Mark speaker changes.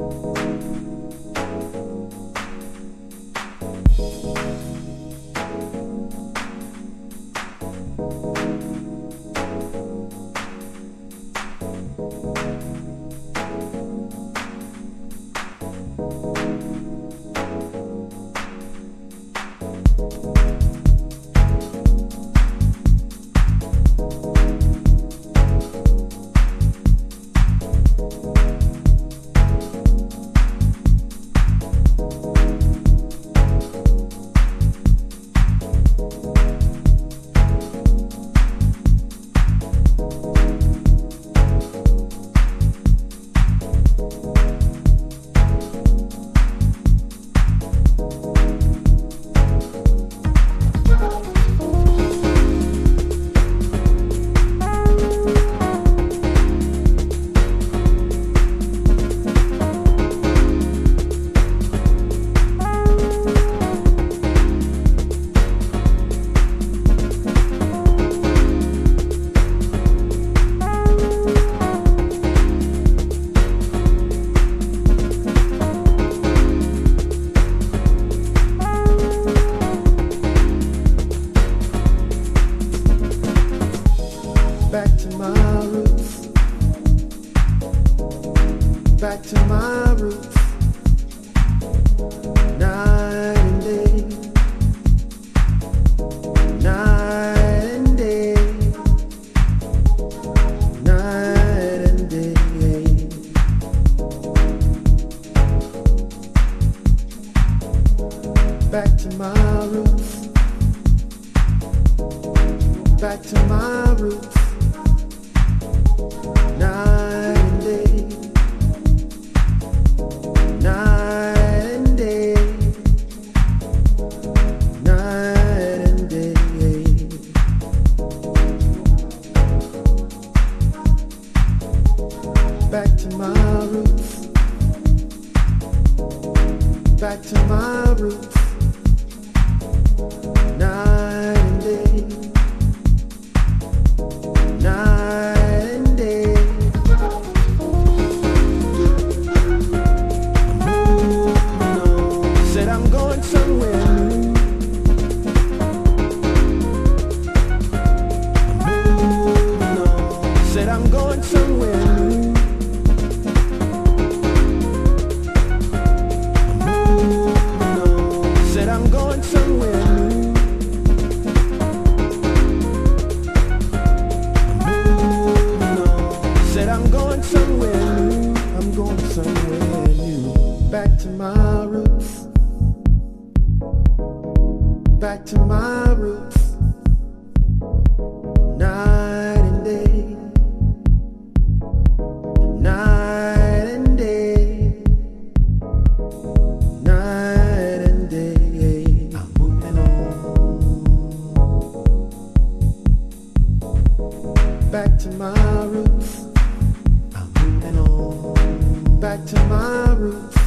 Speaker 1: Back to my roots, night and day, night and day, night and day. Back to my roots, back to my roots, night and day. Night and day, night and day. Back to my roots, back to my roots, night and day, night and day. Said I'm going somewhere new. Moving on. Said I'm going somewhere new. Moving on. Said I'm going somewhere new. Moving on. Said I'm going somewhere new. I'm going somewhere new. Back to my roots. Back to my roots, night and day, night and day, night and day. I'm moving on. Back to my roots, I'm moving on. Back to my roots.